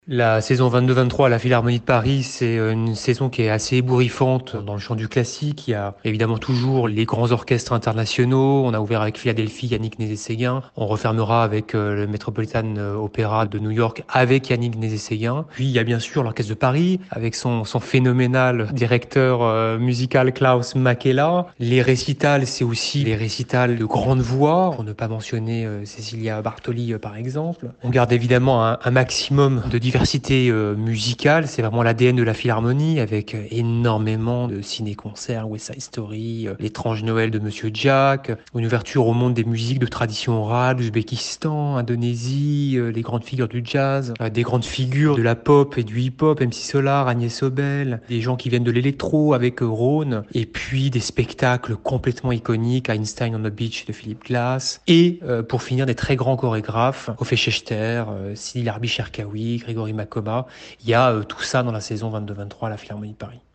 La saison 22-23 à la Philharmonie de Paris, c'est une saison qui est assez ébouriffante dans le champ du classique. Il y a évidemment toujours les grands orchestres internationaux. On a ouvert avec Philadelphie, Yannick Nézet-Séguin. On refermera avec le Metropolitan Opera de New York avec Yannick Nézet-Séguin. Puis il y a bien sûr l'Orchestre de Paris avec son phénoménal directeur musical Klaus Makela. Les récitals, c'est aussi les récitals de grande voix, pour ne pas mentionner Cecilia Bartoli par exemple. On garde évidemment un maximum de diversité musicale, c'est vraiment l'ADN de la Philharmonie avec énormément de ciné-concerts, West Side Story, L'étrange Noël de Monsieur Jack, une ouverture au monde des musiques de tradition orale, Ouzbékistan, Indonésie, les grandes figures du jazz, des grandes figures de la pop et du hip-hop, MC Solar, Agnès Obel, des gens qui viennent de l'électro avec Rhône, et puis des spectacles complètement iconiques, Einstein on the Beach de Philip Glass, et pour finir des très grands chorégraphes, Ophé Schechter, Sidi Larbi Cherkaoui, Grégory Makoma. Il y a tout ça dans la saison 22-23 à la Philharmonie de Paris.